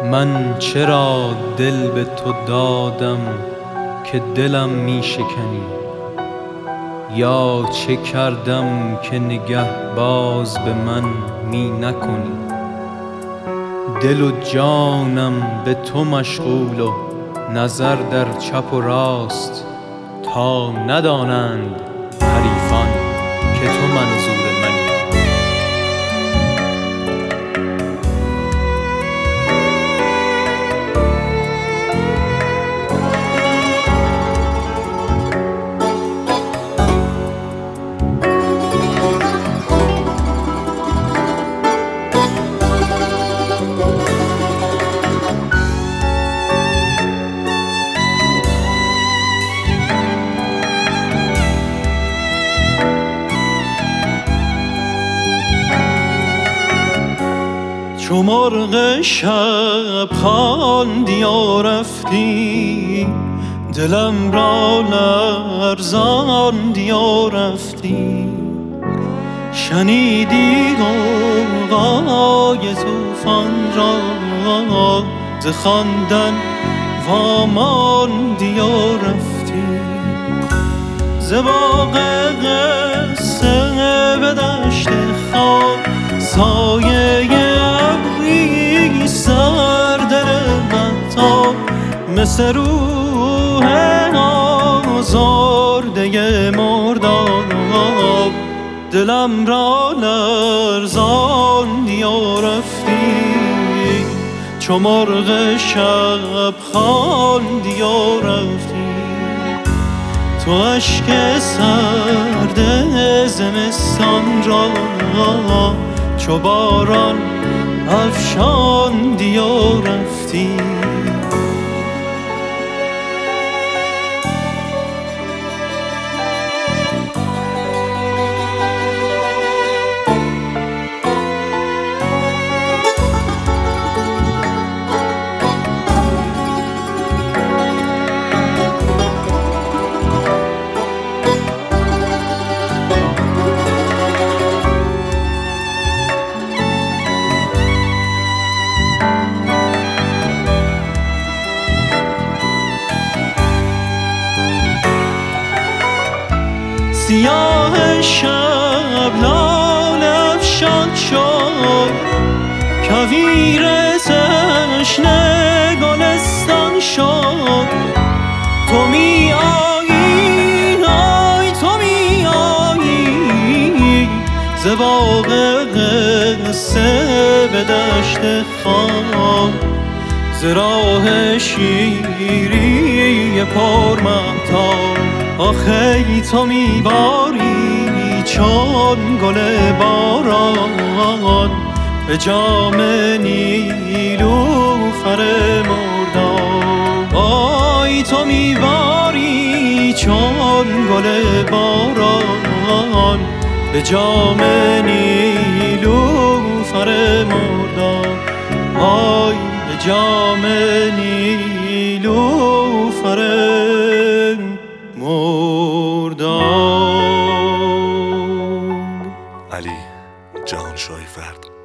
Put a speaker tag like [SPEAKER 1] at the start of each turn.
[SPEAKER 1] من چرا دل به تو دادم که دلم می شکنی؟ یا چه کردم که نگه باز به من می نکنی؟ دل و جانم به تو مشغول و نظر در چپ و راست، تا ندانند حریفان که تو منظور منی.
[SPEAKER 2] چو مرغ شب خواندی و رفتی، دلم را لرزاندی و رفتی. شنیدی غوغای طوفان را، ز خواندن واماندی و رفتی. ز باغ قصه به دشت خاک، سایه سر دل مهتاب، مثل روح آزرده مرداب. دلم را لرزاندی و رفتی، چو مرغ شب خواندی و رفتی. تو اشک سرد زمستان را چو باران افشاندی و رفتی. سیاه شب لاله افشان شد، کویر تشنه گلستان شد. تو می آیی، آی تو می آیی، ز باغ قصه به دشت خاک، ز راه شیری پرمهتاب. آخه تو میباری چون گل باران، به جام نیلوفر مرداب. آی تو میباری چون گل باران، به جام نیلوفر مرداب. آی به جام نیلوفر
[SPEAKER 3] علی جهانشاهی فرد.